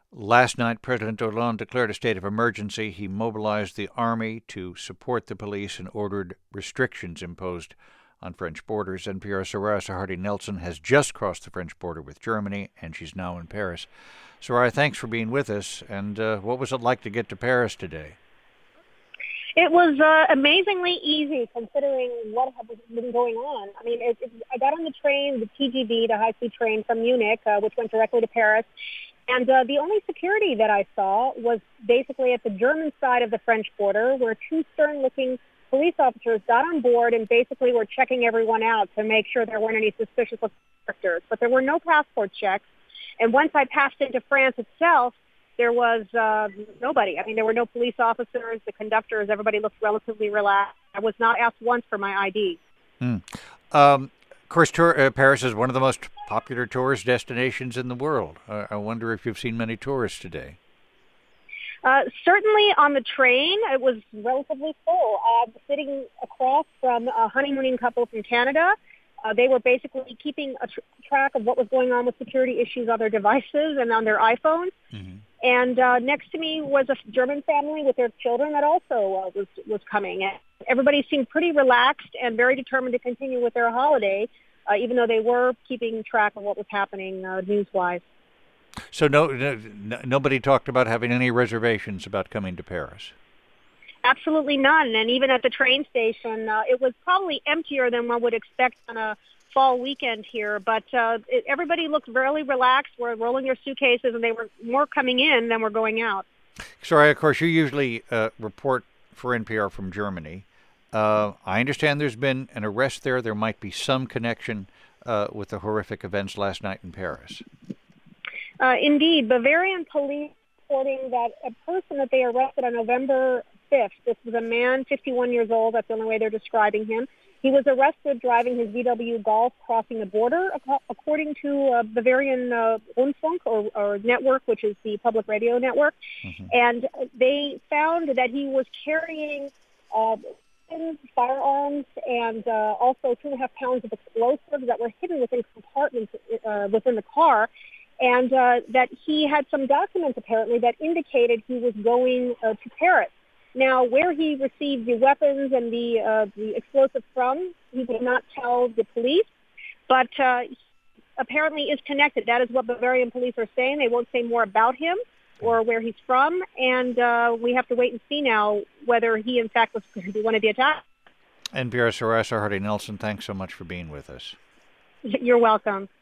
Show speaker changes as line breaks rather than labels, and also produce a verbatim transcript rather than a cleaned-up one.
Last night, President Hollande declared a state of emergency. He mobilized the army to support the police and ordered restrictions imposed on French borders. N P R's Soraya Sarhadi Nelson has just crossed the French border with Germany, and she's now in Paris. Soraya, thanks for being with us. And uh, what was it like to get to Paris today?
It was uh, amazingly easy considering what had been going on. I mean, it, it, I got on the train, the T G V, the high-speed train from Munich, uh, which went directly to Paris. And uh, the only security that I saw was basically at the German side of the French border, where two stern-looking police officers got on board and basically were checking everyone out to make sure there weren't any suspicious characters. But there were no passport checks. And once I passed into France itself, there was uh, nobody. I mean, there were no police officers, the conductors, everybody looked relatively relaxed. I was not asked once for my I D.
Hmm. Um, of course, tour, uh, Paris is one of the most popular tourist destinations in the world. Uh, I wonder if you've seen many tourists today.
Uh, certainly on the train, it was relatively full. Uh, sitting across from a honeymooning couple from Canada, uh, they were basically keeping a tr- track of what was going on with security issues on their devices and on their iPhones. Mm-hmm. And uh, next to me was a German family with their children that also uh, was was coming. And everybody seemed pretty relaxed and very determined to continue with their holiday, uh, even though they were keeping track of what was happening uh, news-wise.
So no, no, nobody talked about having any reservations about coming to Paris?
Absolutely none. And even at the train station, uh, it was probably emptier than one would expect on a fall weekend here. But uh, it, everybody looked really relaxed, were rolling their suitcases, and they were more coming in than were going out.
Sorry, of course, you usually uh, report for N P R from Germany. Uh, I understand there's been an arrest there. There might be some connection uh, with the horrific events last night in Paris.
Uh, indeed. Bavarian police reporting that a person that they arrested on November fifth, this was a man, fifty-one years old, that's the only way they're describing him. He was arrested driving his V W Golf crossing the border, according to uh, Bavarian uh, Rundfunk, or, or network, which is the public radio network. Mm-hmm. And they found that he was carrying uh, firearms and uh, also two and a half pounds of explosives that were hidden within compartments uh, within the car. And uh, that he had some documents, apparently, that indicated he was going uh, to Paris. Now, where he received the weapons and the uh, the explosives from, he did not tell the police, but uh, apparently is connected. That is what Bavarian police are saying. They won't say more about him or where he's from, and uh, we have to wait and see now whether he, in fact, was going to be one of the attacks.
N P R's Soraya Sarhadi Nelson, thanks so much for being with us.
You're welcome.